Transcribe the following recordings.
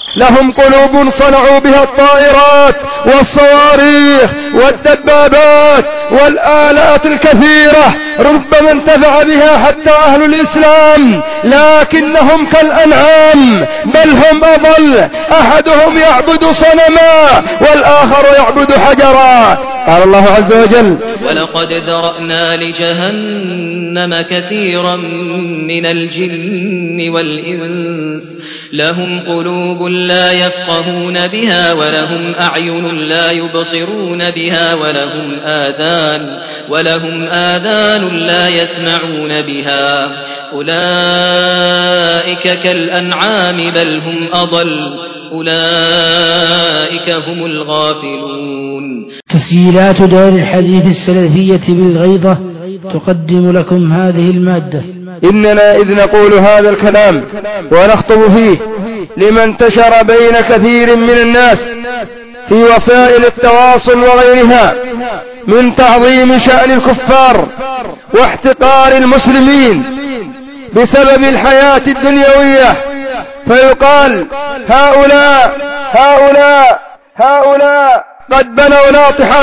لهم قلوب صنعوا بها الطائرات والصواريخ والدبابات والآلات الكثيرة، ربما انتفع بها حتى أهل الإسلام، لكنهم كالأنعام بل هم أضل. أحدهم يعبد صنما والآخر يعبد حجرا. قال الله عز وجل: ولقد ذرأنا لجهنم كثيرا من الجن والإنس لهم قلوب لا يفقهون بها ولهم أعين لا يبصرون بها ولهم آذان لا يسمعون بها أولئك كالأنعام بل هم أضل أولئك هم الغافلون. تسجيلات دار الحديث السلفية بالغيضة تقدم لكم هذه المادة. إننا إذ نقول هذا الكلام ونخطب فيه لما انتشر بين كثير من الناس في وسائل التواصل وغيرها من تعظيم شأن الكفار واحتقار المسلمين بسبب الحياة الدنيوية، فيقال هؤلاء قد بنوا ناطحات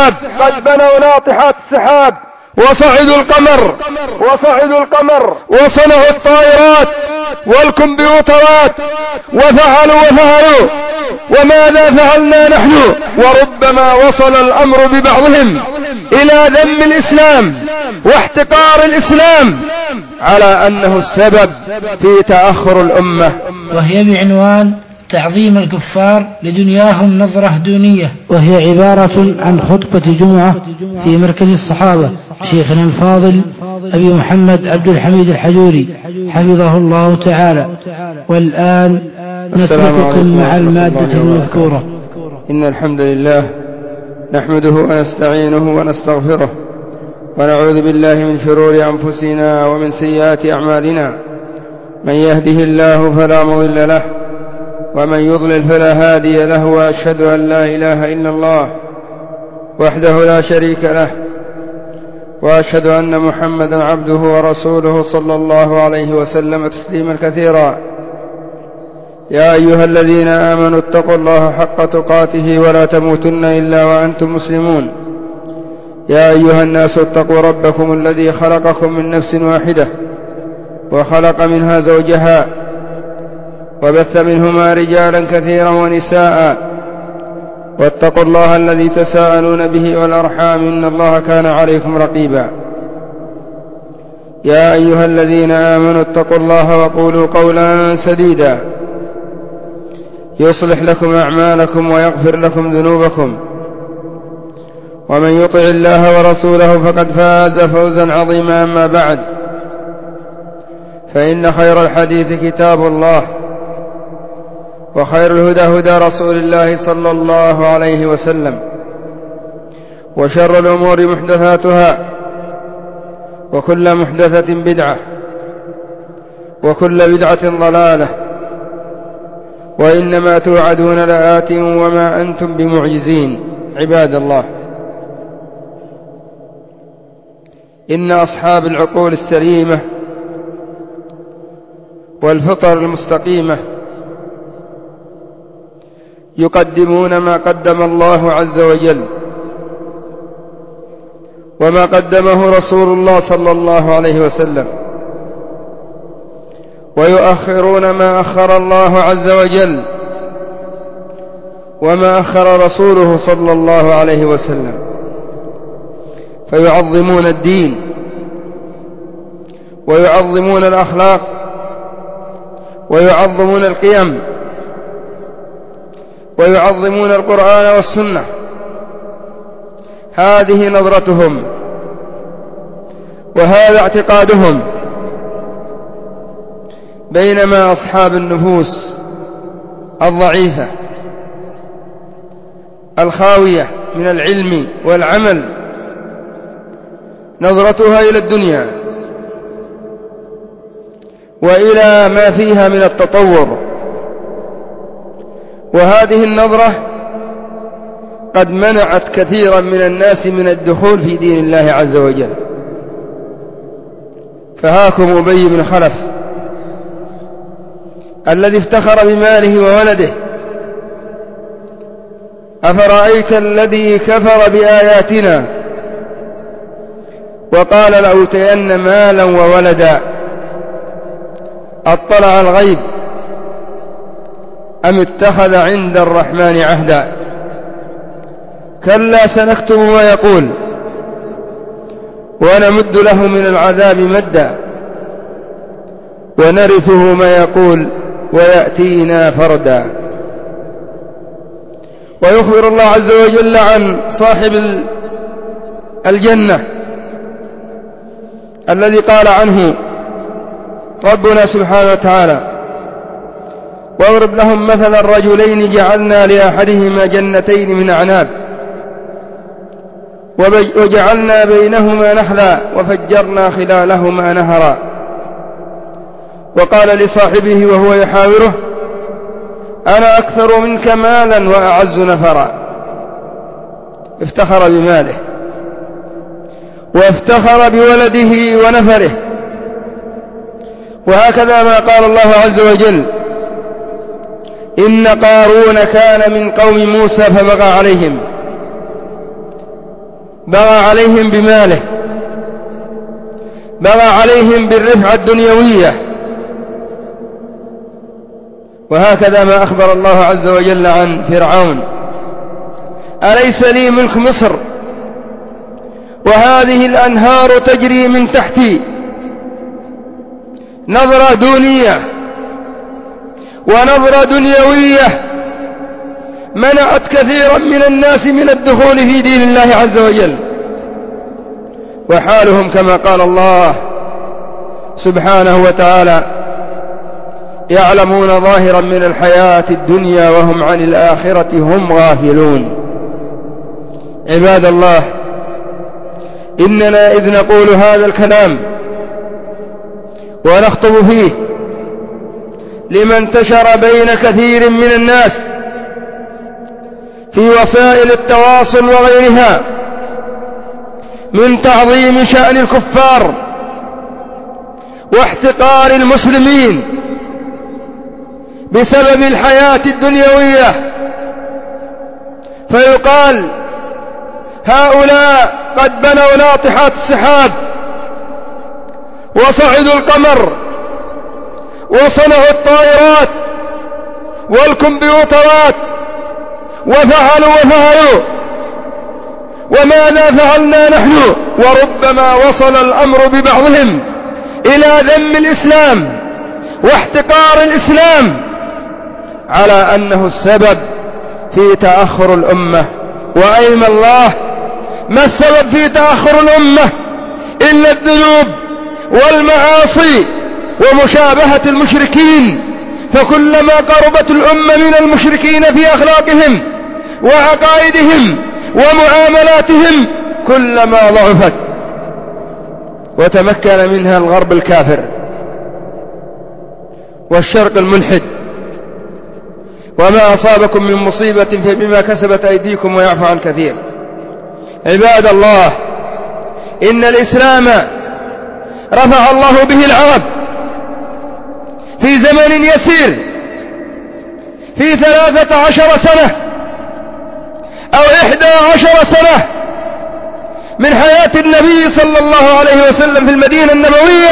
السحاب وصعدوا القمر وصنعوا الطائرات والكمبيوترات وفعلوا وماذا فعلنا نحن؟ وربما وصل الأمر ببعضهم إلى ذم الإسلام واحتقار الإسلام على أنه السبب في تأخر الأمة، وهي بعنوان تعظيم الكفار لدنياهم نظرة دونية، وهي عبارة عن خطبة جمعة في مركز الصحابة شيخنا الفاضل أبي محمد عبد الحميد الحجوري حفظه الله تعالى. والآن نترككم مع المادة المذكورة. إن الحمد لله نحمده ونستعينه ونستغفره ونعوذ بالله من شرور أنفسنا ومن سيئات أعمالنا، من يهده الله فلا مضل له ومن يضلل فلا هادي له، وأشهد أن لا إله إلا الله وحده لا شريك له، وأشهد أن محمدا عبده ورسوله صلى الله عليه وسلم تسليما كثيرا. يا أيها الذين آمنوا اتقوا الله حق تقاته ولا تموتن إلا وأنتم مسلمون. يا أيها الناس اتقوا ربكم الذي خلقكم من نفس واحدة وخلق منها زوجها وبث منهما رجالا كثيرا ونساء، واتقوا الله الذي تساءلون به والأرحام إن الله كان عليكم رقيبا. يا أيها الذين آمنوا اتقوا الله وقولوا قولا سديدا يصلح لكم أعمالكم ويغفر لكم ذنوبكم، ومن يطع الله ورسوله فقد فاز فوزا عظيما. أما بعد، فإن خير الحديث كتاب الله، وخير الهدى هدى رسول الله صلى الله عليه وسلم، وشر الأمور محدثاتها، وكل محدثة بدعة، وكل بدعة ضلالة، وإنما توعدون لآت وما أنتم بمعجزين. عباد الله، إن أصحاب العقول السليمة والفطر المستقيمة يقدمون ما قدم الله عز وجل وما قدمه رسول الله صلى الله عليه وسلم، ويؤخرون ما أخر الله عز وجل وما أخر رسوله صلى الله عليه وسلم، فيعظمون الدين ويعظمون الأخلاق ويعظمون القيم ويعظمون القرآن والسنة. هذه نظرتهم وهذا اعتقادهم، بينما أصحاب النفوس الضعيفة الخاوية من العلم والعمل نظرتها إلى الدنيا وإلى ما فيها من التطور، وهذه النظرة قد منعت كثيرا من الناس من الدخول في دين الله عز وجل. فهاكم أبي بن خلف الذي افتخر بماله وولده. أفرأيت الذي كفر بآياتنا وقال لأوتين مالا وولدا أطلع الغيب أم اتخذ عند الرحمن عهدا كلا سنكتب ما يقول ونمد له من العذاب مدا ونرثه ما يقول ويأتينا فردا. ويخبر الله عز وجل عن صاحب الجنة الذي قال عنه ربنا سبحانه وتعالى واضرب لهم مثل الرجلين جعلنا لأحدهما جنتين من أعناب وجعلنا بينهما نخلا وفجرنا خلالهما نهرا وقال لصاحبه وهو يحاوره أنا أكثر منك مالا وأعز نفرا. افتخر بماله وافتخر بولده ونفره. وهكذا ما قال الله عز وجل إن قارون كان من قوم موسى فبغى عليهم بماله، بغى عليهم بالرفعة الدنيوية. وهكذا ما أخبر الله عز وجل عن فرعون أليس لي ملك مصر وهذه الأنهار تجري من تحتي. نظرة دونية ونظرة دنيوية منعت كثيرا من الناس من الدخول في دين الله عز وجل. وحالهم كما قال الله سبحانه وتعالى يعلمون ظاهرا من الحياة الدنيا وهم عن الآخرة هم غافلون. عباد الله، إننا إذ نقول هذا الكلام ونخطب فيه لما انتشر بين كثير من الناس في وسائل التواصل وغيرها من تعظيم شأن الكفار واحتقار المسلمين بسبب الحياة الدنيوية، فيقال هؤلاء قد بنوا ناطحات السحاب وصعدوا القمر وصنعوا الطائرات والكمبيوترات وفعلوا وماذا فعلنا نحن؟ وربما وصل الأمر ببعضهم إلى ذم الإسلام واحتقار الإسلام على أنه السبب في تأخر الأمة. وأيم الله، ما السبب في تأخر الأمة إلا الذنوب والمعاصي ومشابهة المشركين. فكلما قربت الأمة من المشركين في أخلاقهم وعقائدهم ومعاملاتهم كلما ضعفت وتمكن منها الغرب الكافر والشرق الملحد. وما أصابكم من مصيبة فبما كسبت أيديكم ويعفو عن كثير. عباد الله، إن الإسلام رفع الله به العرب في زمن يسير، في 13 سنة أو 11 سنة من حياة النبي صلى الله عليه وسلم في المدينة النبوية،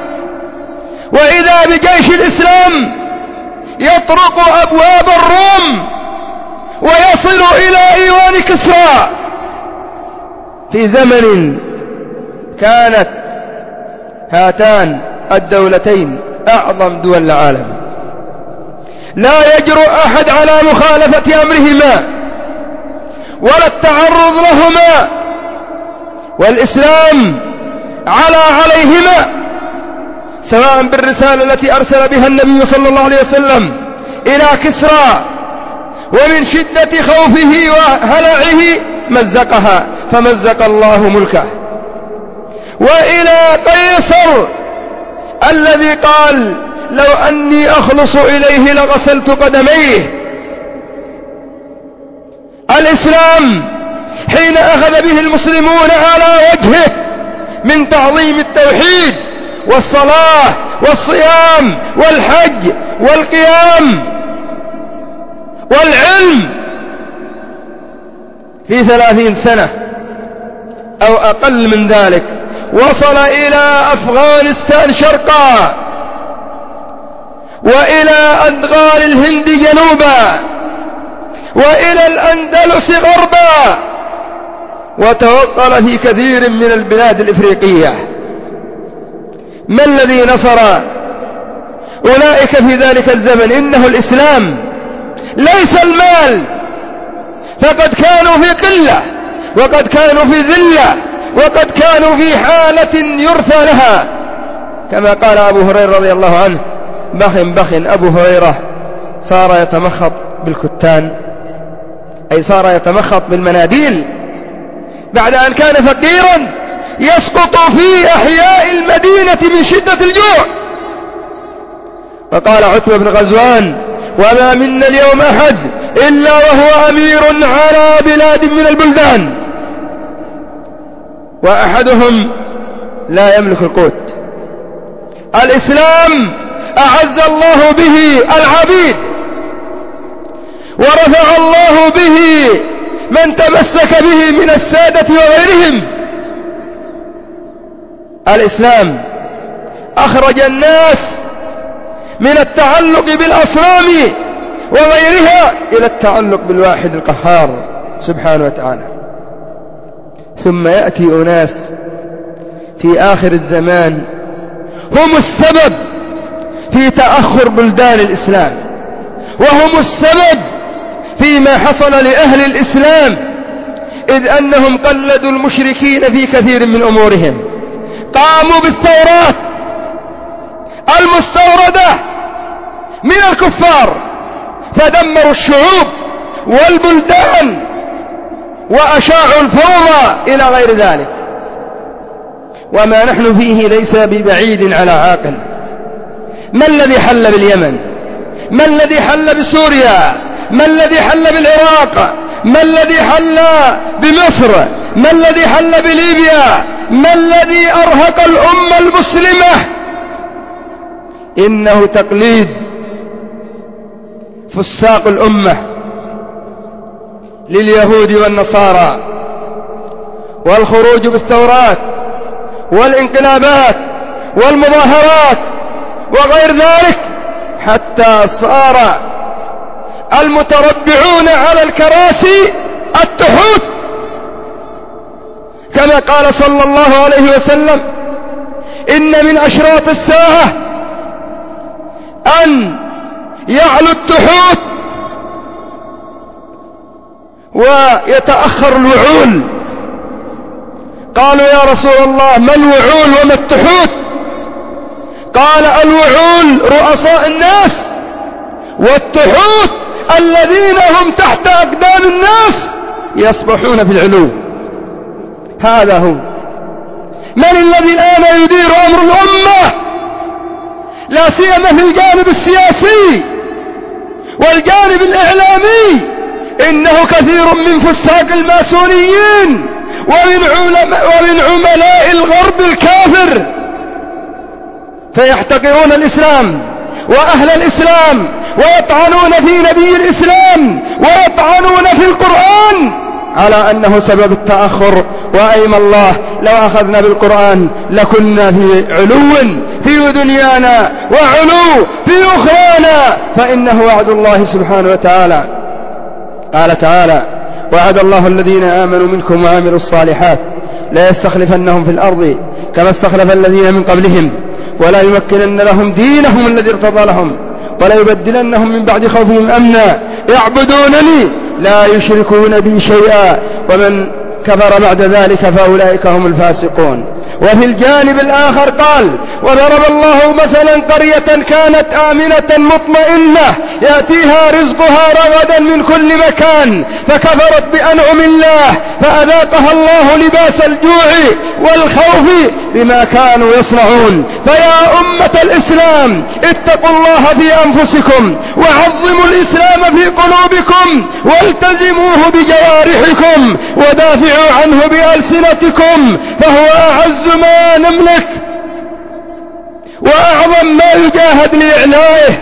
وإذا بجيش الإسلام يطرق أبواب الروم ويصل إلى إيوان كسرى في زمن كانت هاتان الدولتين أعظم دول العالم، لا يجرؤ أحد على مخالفة أمرهما ولا التعرض لهما، والإسلام عليهما، سواء بالرسالة التي أرسل بها النبي صلى الله عليه وسلم إلى كسرى، ومن شدة خوفه وهلعه مزقها فمزق الله ملكه، وإلى قيصر الذي قال لو أني أخلص إليه لغسلت قدميه. الإسلام حين أخذ به المسلمون على وجهه من تعظيم التوحيد والصلاة والصيام والحج والقيام والعلم في 30 سنة أو أقل من ذلك. وصل إلى أفغانستان شرقا وإلى أدغال الهند جنوبا وإلى الأندلس غربا، وتوغل في كثير من البلاد الإفريقية. ما الذي نصر أولئك في ذلك الزمن؟ إنه الإسلام، ليس المال، فقد كانوا في قلة وقد كانوا في ذلة وقد كانوا في حالة يرثى لها، كما قال أبو هريرة رضي الله عنه: بخ أبو هريرة صار يتمخط بالكتان، أي صار يتمخط بالمناديل بعد أن كان فقيرا يسقط في أحياء المدينة من شدة الجوع. وقال عتبة بن غزوان: وما منا اليوم أحد إلا وهو أمير على بلاد من البلدان، وأحدهم لا يملك القوت. الإسلام أعز الله به العبيد، ورفع الله به من تمسك به من السادة وغيرهم. الإسلام أخرج الناس من التعلق بالأصنام وغيرها إلى التعلق بالواحد القهار سبحانه وتعالى. ثم يأتي أناس في آخر الزمان هم السبب في تأخر بلدان الإسلام، وهم السبب فيما حصل لأهل الإسلام، إذ أنهم قلدوا المشركين في كثير من أمورهم. قاموا بالثورات المستوردة من الكفار فدمروا الشعوب والبلدان وأشاعوا الفوضى إلى غير ذلك. وما نحن فيه ليس ببعيد على عاقل. ما الذي حل باليمن؟ ما الذي حل بسوريا؟ ما الذي حل بالعراق؟ ما الذي حل بمصر؟ ما الذي حل بليبيا؟ ما الذي أرهق الأمة المسلمة؟ إنه تقليد فساق الأمة لليهود والنصارى، والخروج بالثورات والانقلابات والمظاهرات وغير ذلك، حتى صار المتربعون على الكراسي التحوت، كما قال صلى الله عليه وسلم: إن من أشراط الساعة أن يعلو التحوت ويتأخر الوعول. قالوا: يا رسول الله، ما الوعول وما التحوت؟ قال: الوعول رؤساء الناس، والتحوت الذين هم تحت أقدام الناس يصبحون في العلو. هذا هو. من الذي الآن يدير أمر الأمة، لا سيما في الجانب السياسي والجانب الإعلامي؟ إنه كثير من فساق الماسونيين ومن عملاء الغرب الكافر، فيحتقرون الإسلام وأهل الإسلام ويطعنون في نبي الإسلام ويطعنون في القرآن على أنه سبب التأخر. وأيم الله لو أخذنا بالقرآن لكنا في علو في دنيانا وعلو في أخرانا، فإنه وعد الله سبحانه وتعالى. قال تعالى: وعد الله الذين آمنوا منكم وعملوا الصالحات لا يستخلفنهم في الأرض كما استخلف الذين من قبلهم ولا يمكنن لهم دينهم الذي ارتضى لهم ولا يبدلنهم من بعد خوفهم أمنا يعبدونني لا يشركون بي شيئا ومن كفر بعد ذلك فأولئك هم الفاسقون. وفي الجانب الآخر قال: وضرب الله مثلا قرية كانت آمنة مطمئنة يأتيها رزقها رغدا من كل مكان فكفرت بأنعم الله فأذاقها الله لباس الجوع والخوف بما كانوا يصنعون. فيا أمة الإسلام، اتقوا الله في أنفسكم وعظموا الإسلام في قلوبكم والتزموه بجوارحكم ودافعوا عنه بألسنتكم، فهو أعز ما نملك وأعظم ما يجاهد لإعلائه.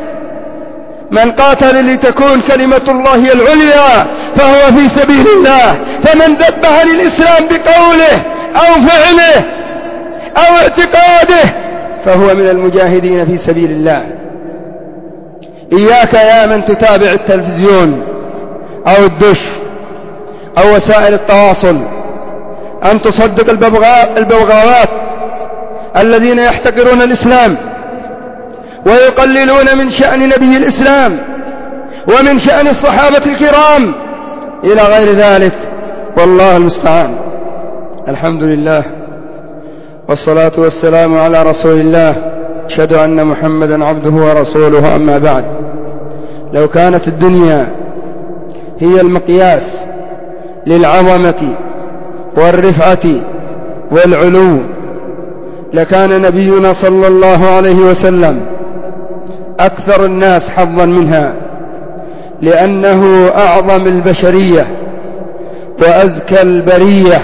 من قاتل لتكون كلمة الله هي العليا فهو في سبيل الله. فمن ذب عن الإسلام بقوله أو فعله أو اعتقاده فهو من المجاهدين في سبيل الله. إياك يا من تتابع التلفزيون أو الدش أو وسائل التواصل أن تصدق الببغاوات الذين يحتقرون الإسلام ويقللون من شأن نبي الإسلام ومن شأن الصحابة الكرام إلى غير ذلك، والله المستعان. الحمد لله والصلاة والسلام على رسول الله، أشهد أن محمدا عبده ورسوله. أما بعد، لو كانت الدنيا هي المقياس للعظمة والرفعة والعلو لكان نبينا صلى الله عليه وسلم أكثر الناس حظا منها، لأنه أعظم البشرية وأزكى البرية.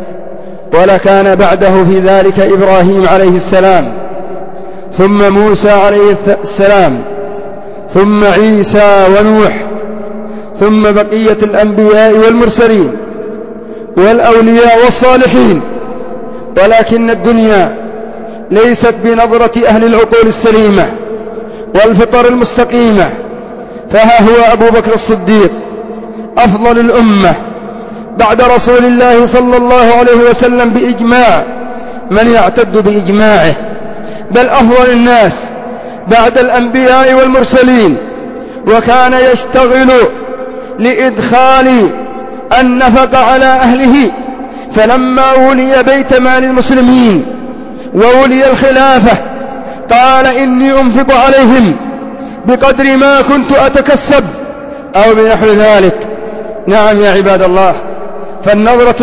ولكان بعده في ذلك إبراهيم عليه السلام، ثم موسى عليه السلام، ثم عيسى ونوح، ثم بقية الأنبياء والمرسلين والأولياء والصالحين. ولكن الدنيا ليست بنظرة أهل العقول السليمة والفطر المستقيمة. فها هو أبو بكر الصديق أفضل الأمة بعد رسول الله صلى الله عليه وسلم بإجماع من يعتد بإجماعه، بل أفضل الناس بعد الأنبياء والمرسلين، وكان يشتغل لإدخال النفق على أهله. فلما ولي بيت مال المسلمين وولي الخلافة قال إني أنفق عليهم بقدر ما كنت أتكسب أو بنحو ذلك. نعم يا عباد الله، فالنظرة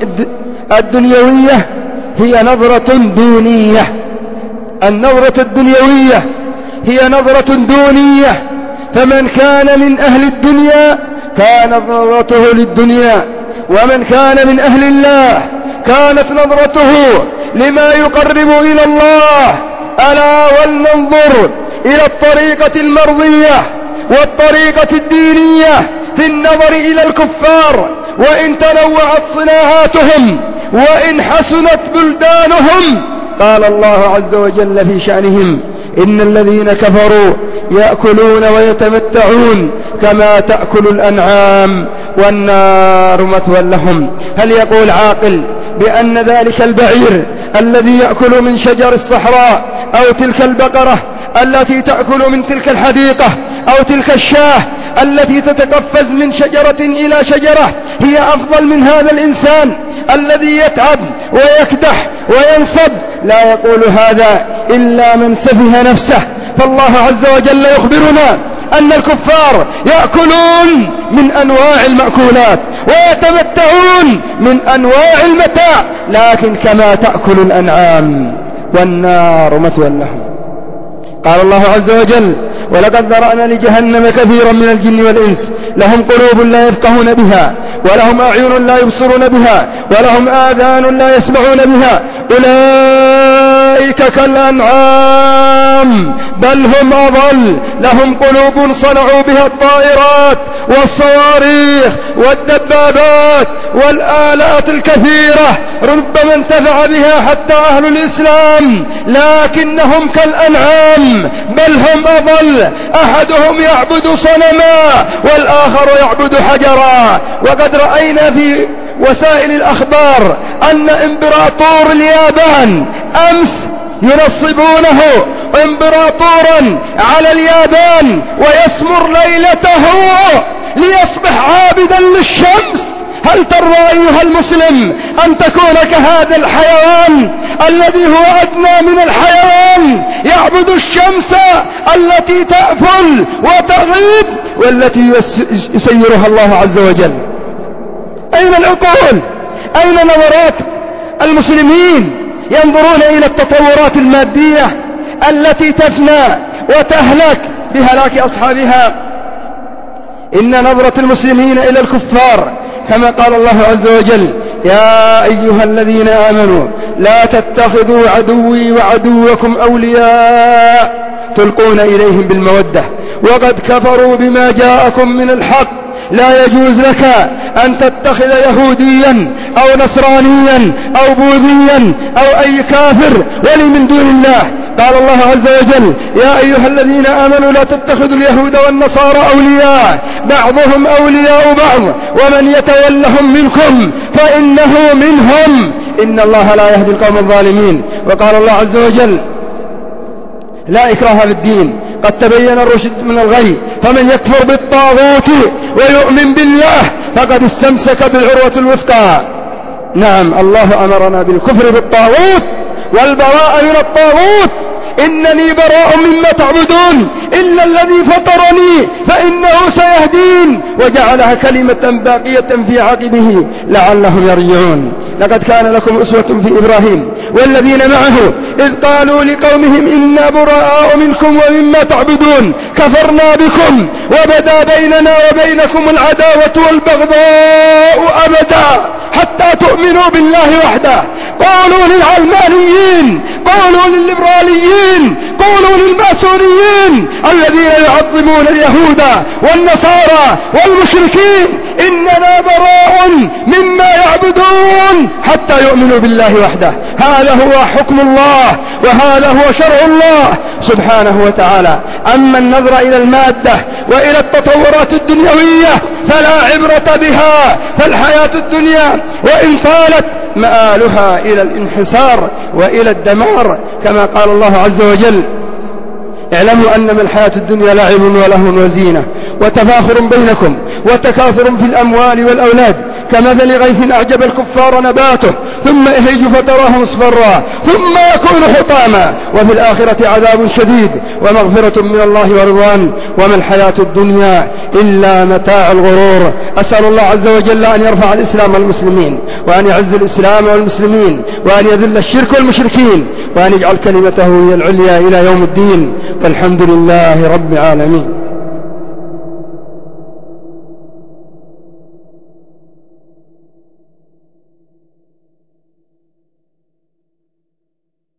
الدنيوية هي نظرة دونية. النظرة الدنيوية هي نظرة دونية. فمن كان من أهل الدنيا كانت نظرته للدنيا، ومن كان من أهل الله كانت نظرته لما يقرب إلى الله. ألا ولننظر إلى الطريقة المرضية والطريقة الدينية في النظر إلى الكفار، وإن تنوعت صناعاتهم وإن حسنت بلدانهم. قال الله عز وجل في شأنهم: إن الذين كفروا يأكلون ويتمتعون كما تأكل الأنعام والنار مثوى لهم. هل يقول عاقل بأن ذلك البعير الذي يأكل من شجر الصحراء أو تلك البقرة التي تأكل من تلك الحديقة أو تلك الشاة التي تتقفز من شجرة إلى شجرة هي أفضل من هذا الإنسان الذي يتعب ويكدح وينصب؟ لا يقول هذا إلا من سفه نفسه. فالله عز وجل يخبرنا أن الكفار يأكلون من أنواع المأكولات ويتمتعون من أنواع المتاع، لكن كما تأكل الأنعام والنار مثوى لهم. قال الله عز وجل: ولقد ذرأنا لجهنم كثيرا من الجن والإنس لهم قلوب لا يفقهون بها ولهم أعين لا يبصرون بها ولهم آذان لا يسمعون بها أولئك كالأنعام بل هم أضل لهم قلوب صنعوا بها الطائرات والصواريخ والدبابات والآلات الكثيرة ربما انتفع بها حتى أهل الإسلام، لكنهم كالأنعام بل هم أضل. أحدهم يعبد صنما والآخر يعبد حجرا. وقد رأينا في وسائل الأخبار أن إمبراطور اليابان أمس ينصبونه إمبراطورا على اليابان ويسمر ليلته ليصبح عابدا للشمس. هل ترضى أيها المسلم أن تكون كهذا الحيوان الذي هو أدنى من الحيوان يعبد الشمس التي تأفل وتغيب والتي يسيرها الله عز وجل؟ أين العقول؟ أين نظرات المسلمين؟ ينظرون إلى التطورات المادية التي تفنى وتهلك بهلاك أصحابها. إن نظرة المسلمين إلى الكفار كما قال الله عز وجل: يا أيها الذين آمنوا لا تتخذوا عدوي وعدوكم أولياء تلقون إليهم بالمودة وقد كفروا بما جاءكم من الحق لا يجوز لك أن تتخذ يهوديا أو نصرانيا أو بوذيا أو أي كافر ولي من دون الله. قال الله عز وجل يا أيها الذين آمنوا لا تتخذوا اليهود والنصارى أولياء بعضهم أولياء بعض ومن يتولهم منكم فإنه منهم إن الله لا يهدي القوم الظالمين. وقال الله عز وجل لا إكراه في الدين قد تبين الرشد من الغي فمن يكفر بالطاغوت ويؤمن بالله فقد استمسك بالعروة الوثقى. نعم الله أمرنا بالكفر بالطاغوت والبراء من الطاغوت. إنني براء مما تعبدون إلا الذي فطرني فإنه سيهدين وجعلها كلمة باقية في عقبه لعلهم يرجعون. لقد كان لكم أسوة في إبراهيم والذين معه إذ قالوا لقومهم إنا براء منكم ومما تعبدون كفرنا بكم وبدا بيننا وبينكم العداوة والبغضاء أبدا حتى تؤمنوا بالله وحده. قولوا للعلمانيين قولوا للليبراليين قولوا للماسونيين الذين يعظمون اليهود والنصارى والمشركين إننا براء مما يعبدون حتى يؤمنوا بالله وحده. هذا هو حكم الله وهذا هو شرع الله سبحانه وتعالى. أما النظر إلى المادة وإلى التطورات الدنيوية فلا عبرة بها، فالحياة الدنيا وإن طالت مآلها إلى الانحسار وإلى الدمار كما قال الله عز وجل اعلموا أنما الحياة الدنيا لعب ولهو وزينة وتفاخر بينكم وتكاثر في الأموال والأولاد كمثل غيث أعجب الكفار نباته ثم يهيج فتراه مصفرا ثم يكون حطاما وفي الآخرة عذاب شديد ومغفرة من الله ورضوان وما الحياة الدنيا إلا متاع الغرور. أسأل الله عز وجل أن يرفع الإسلام والمسلمين وأن يعز الإسلام والمسلمين وأن يذل الشرك والمشركين وأن يجعل كلمته هي العليا إلى يوم الدين والحمد لله رب العالمين.